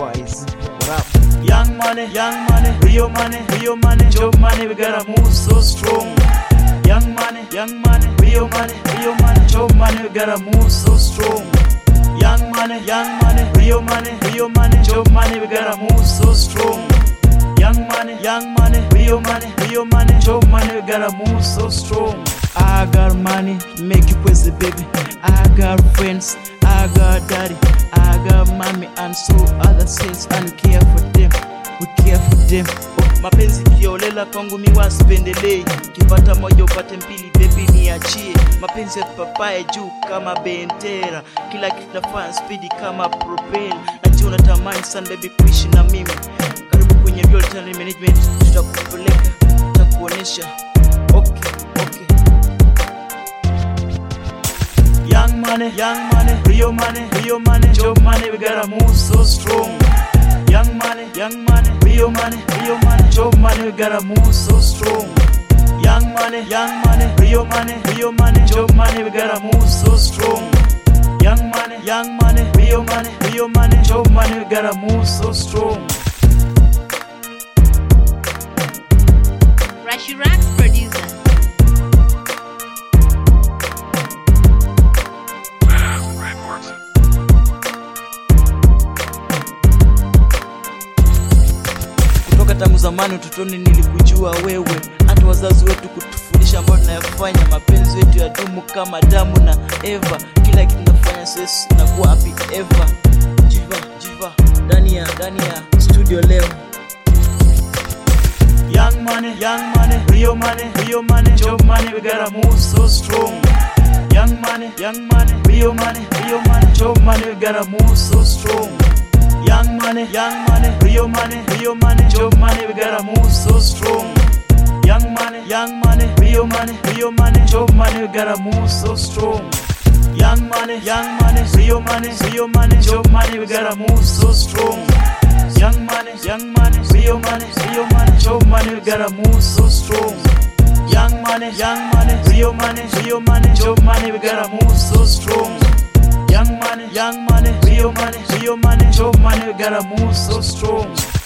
boys. What up? Young money, real money, job money, we gotta move so strong. Young money, real money, job money, we gotta move so strong. Young money, real money, job money, we gotta move so strong. Young money, real money, job money, we gotta move so strong. I got money, make you crazy baby. I got friends, I got daddy, I got mommy and so other sis and care for them. We care for them. Mapenzi kiolela kwangu miwa sipendelei. Kipata moja upate mbili baby niachie. Mapenzi ya papaye juu kama bendera. Kila kitu nafanya speedy kama propel. Najua unatamani sana baby kuishi na mimi. Karibu kwenye real time management, tutakupeleka, tutakuonesha. Okay. Young money, real money, job money, we gotta move so strong. Young money, real money, job money, we gotta move so strong. Young money, real money, job money, we gotta move so strong. Young money, real money, job money, we gotta move so strong. Rashirax producer. Tangu zamani utotoni nilikujua wewe, hata wazazi wetu kutufundisha ambayo tunayafanya. Mapenzi yetu ya dumu kama damu na Eva, kila kitu tunafanya sisi na kuwa happy ever. Jiva ndani ya studio leo. Young money, real money, job money, we gotta move so strong. Young money, real money, job money, we gotta move so strong. Young money, real money, job money, we gotta move so strong. Young money, real money, job money, we gotta move so strong. Young money, real money, job money, we gotta move so strong. Young money, real money, job money, we gotta move so strong. Young money, real money, job money, we gotta move so strong. Young money, real money, job money, we gotta move so strong.